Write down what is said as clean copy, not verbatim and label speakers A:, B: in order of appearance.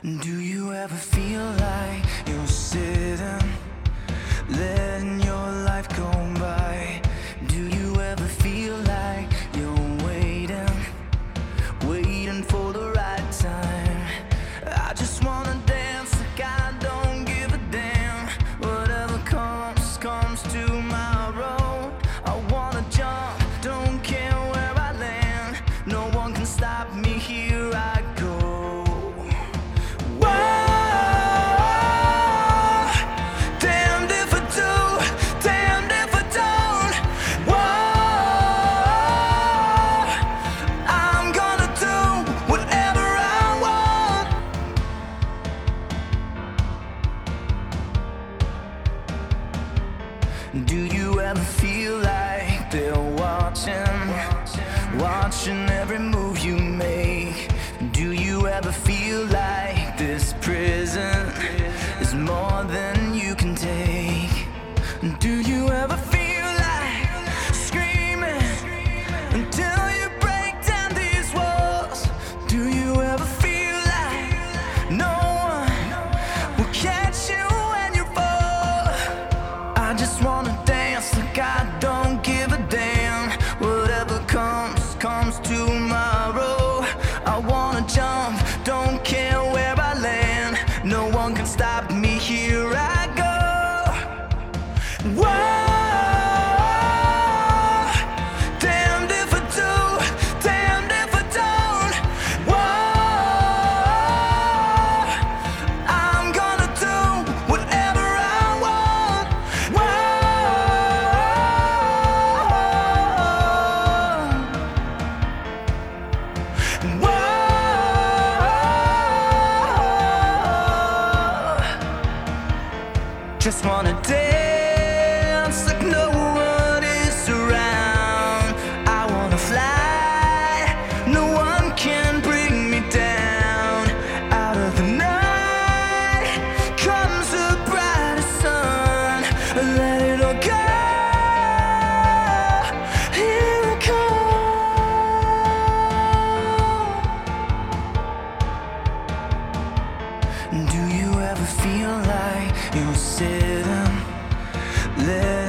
A: Do you ever feel like you're sitting, letting your life go by? Do you ever feel like you're waiting for the right time? I just wanna dance like I don't give a damn. Whatever comes tomorrow. I wanna jump, don't care where I land. No one can stop me, here I go. Do you ever feel like they're watching every move you make? Do you ever feel like this prison is more than you can take? Do you ever feel like screaming until you break down these walls? Do you ever feel like no one will catch you when you fall? I just wanna dance like I don't give a damn. Whatever comes tomorrow. I wanna jump, don't care where I land. No one can stop me, here I go. Whoa. Just wanna dance like no one is around. I wanna fly, no one can bring me down. Out of the night comes the brightest sun. Let it all go, here it comes. Do you ever feel like you're sitting, let